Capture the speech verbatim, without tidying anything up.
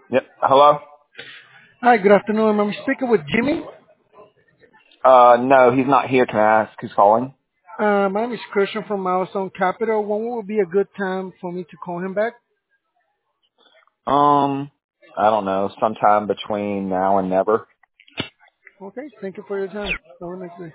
Yep. Hello? Hi, good afternoon. I'm speaking with Jimmy. Uh, no, he's not here. Can I ask who's calling? Uh, my name is Christian from Milestone Capital. When will be a good time for me to call him back? Um, I don't know. Sometime between now and never. Okay, thank you for your time. Have a nice day.